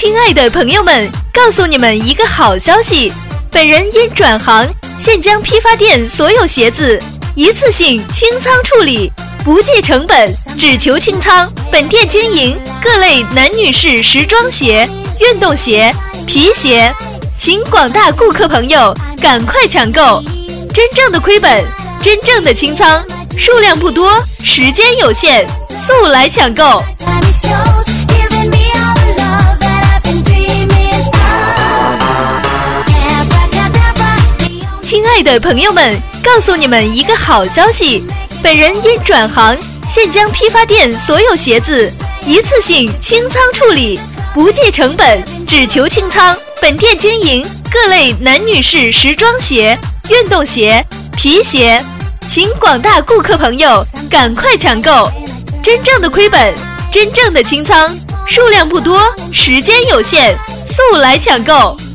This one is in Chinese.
亲爱的朋友们，告诉你们一个好消息，本人因转行，现将批发店所有鞋子一次性清仓处理，不计成本，只求清仓。本店经营各类男女士时装鞋、运动鞋、皮鞋，请广大顾客朋友赶快抢购，真正的亏本，真正的清仓，数量不多，时间有限，速来抢购。亲爱的朋友们，告诉你们一个好消息，本人因转行，现将批发店所有鞋子一次性清仓处理，不计成本，只求清仓。本店经营各类男女士时装鞋、运动鞋、皮鞋，请广大顾客朋友赶快抢购，真正的亏本，真正的清仓，数量不多，时间有限，速来抢购。